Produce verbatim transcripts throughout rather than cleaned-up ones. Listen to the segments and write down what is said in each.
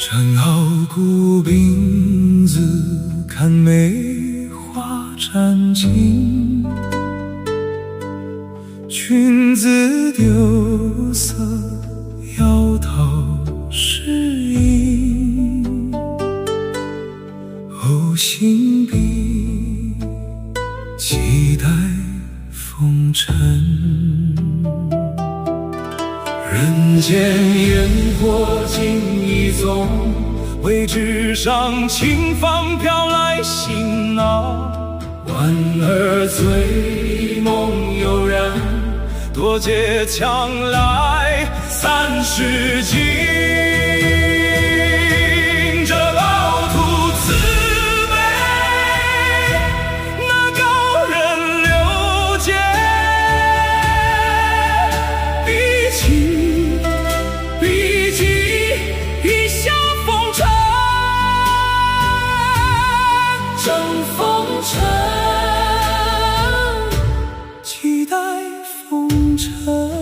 战傲骨鬓子，看梅花沾襟。裙子丢色，摇头是影。哦，心笔期待风尘。人间烟火尽一踪，为纸上轻放飘来行囊。莞尔醉，梦悠然，多借强来三十斤。这老土慈悲，那高人流解，比起比起一笑风尘， 正风尘。 期待风尘。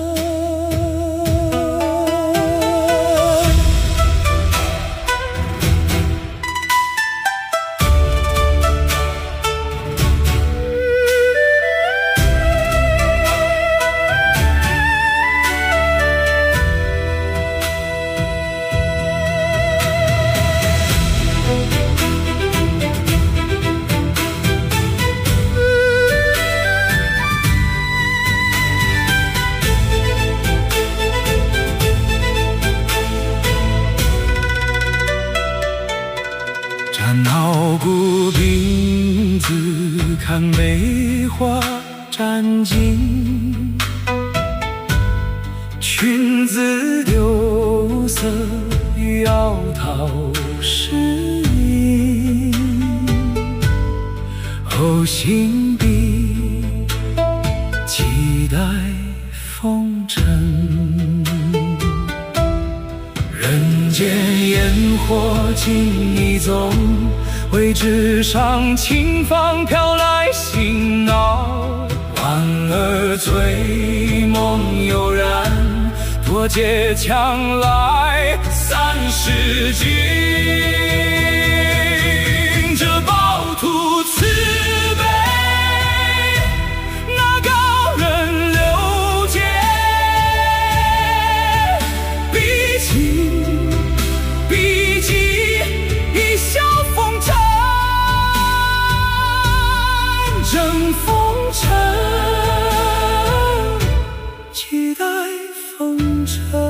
战傲骨鬓子，看梅花沾襟。裙子丢色，摇桃是影。哦，心笔期待风尘。人间烟火尽一踪，为纸上轻放飘来行囊。莞尔醉，梦悠然，多借强来三十斤。这暴徒慈悲，那高人流解，比起比起一笑风尘，正风尘，期待风尘。